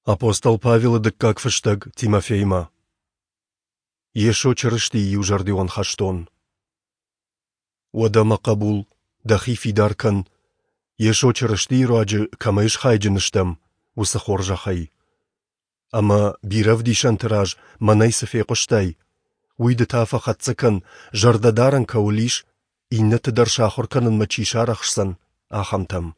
Апостол Павел дыккак фыштаг Тимофейма. Ешо чырышти южардион хаштон. Вадама кабул, дахи фидаркан. Ешо чырышти раджы камайш хайджыныштам, усахор жахай. Ама биравди шантыраж манай сафе коштай. Уйды тафа хатсакан жардадаран каулиш, иннаты даршахорканын мачишарахсан, ахамтам.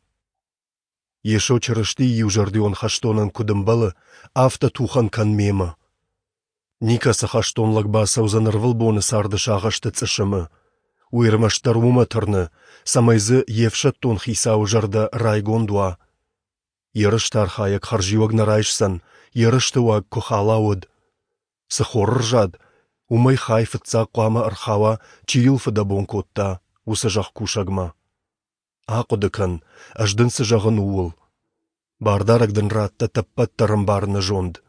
Ешо чырышти южардион хаштонан кудымбалы, афта тухан кан мема. Никаса хаштонлак баса узанырвыл боны сарды шағашты цышымы. Уйрмаштар уматырны, самайзы евшаттон хисау жарда райгондуа. Ярыштар хаяк харживаг нарайшсан, ярыштываг кохалауд. Сахор ржад, умай хайфытца қуама архава чирилфы да бонкотта, усажақ кушагма. Ақудыкан, аждын сыжағын уыл. Бардарагдын ратта таппаттарым барны жонд.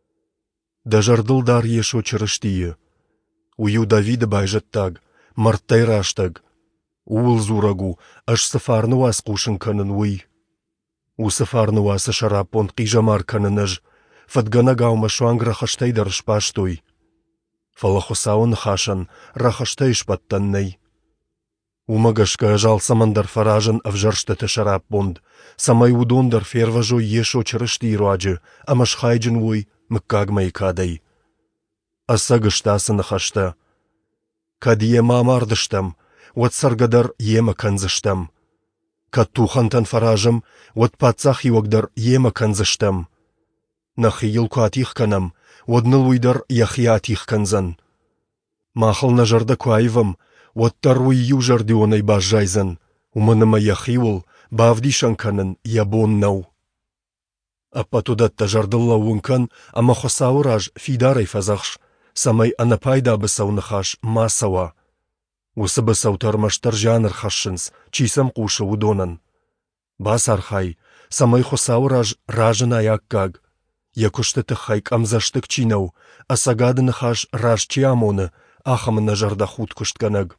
Дажардылдар ешо чырыштие. Ую Давида байжаттаг, марттай раштаг. Уыл зурагу, аж сафарны вас кушын канын уй. У сафарны васы шарапон қижамар каныныж, фатгана гаума шуанг рахаштай дарышпаштой. Фалахосауын хашан, рахаштай шпаттаннай. Умагашка жал самандар фаражан авжарштаты шарап бонд, самай удондар ферважо ешо чырышти раджы, амаш хайджын уй, мыккагмай кадай. Асагыштасы нахашта. Кадие мамардыштам, вот саргадар ема канзыштам. Кад тухантан фаражам, вот пацах юагдар ема канзыштам. Нахиил атих канам, водныл уйдар яхиатих канзан. Махал нажарда куайвам, вот таруй южардионай бажайзан, уманыма яхиул, бавдишан канын ябоннау. Апатудатта жардылла уынкан, ама хосаураж фидарай фазахш, самай анапайда бысаунахаш масава. Усы бысаутармаштар жанр хашшынс, чисам кушы удонан. Бас архай, самай хосаураж ражын аяккаг. Якуштыты хайк амзаштык чинау, асагадыны хаш раж чиамоны, ахамына жарда худ куштканаг.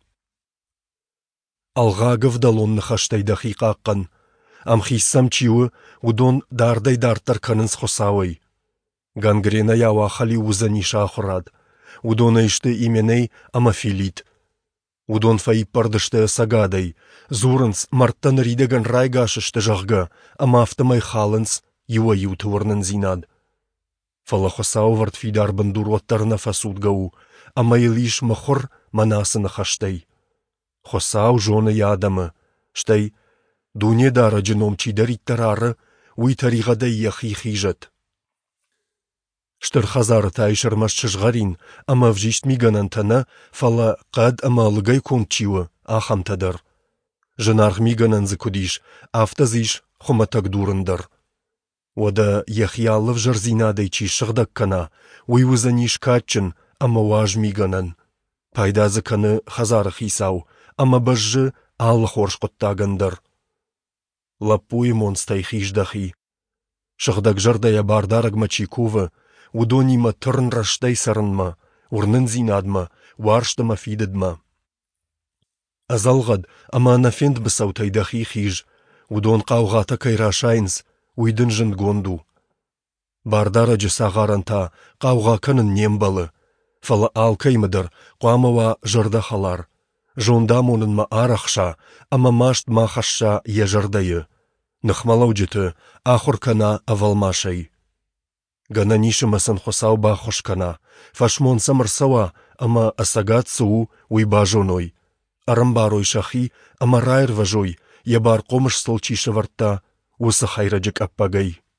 Алға гывдалонны хаштай дахиқаққан. Амхиссам чиуы удон дардай дартар канынс хосауай. Гангрена ява хали узани шахурад. Удона ишты именей амафилит. Удон фаи пардышты сагадай. Зурынс марттан ридеган райгашышты жағга, ама автомай халынс юа ютывырнын зинад. Фала хосау вард фидар бандур оттарна фасудгау, ама илиш махор манасына хаштай. Хосау жоны ядамы, штай, дуне дара джином чидарит тарары, уй таригада яхи хижат. Штыр хазары тайшырмаш чыжгарин, ама вжишт миганантана, фала қад ама лыгай кончиуы, ахамтадар. Жынарх мигананзы кудиш, автазиш хоматак дурындар. Ода яхияллыв жарзинадай чи шыгдаккана, уй вызаниш качын, ама важ миганан. Пайдазы каны хазары хисау, ама бажжы аллы хорш коттагандар. Лапуй монстай хиждахи. Шыгдак жардая бардараг мачи кувы, удонима тырн раштай сарынма, урнын зинадма, варштыма фидыдма. Азалгад, ама анафенд бысаутайдахи хиж, удон қауғата кайрашайнс, уйдын жын гонду. Бардара жыса гаранта, қауға кынын нембалы, фала алкаймыдыр, қуамава жырда халар. Жондам онынма арақша, ама машт махашша ежардайы. Нахмалау жыты, ахуркана авалмашай. Гана нишымасын хосау бахошкана, фашмон самырсава, ама асагат суу уйбажоной. Арамбарой шахи, ама райр важой, ябар комыш солчиша варта, усы хайраджик аппагай.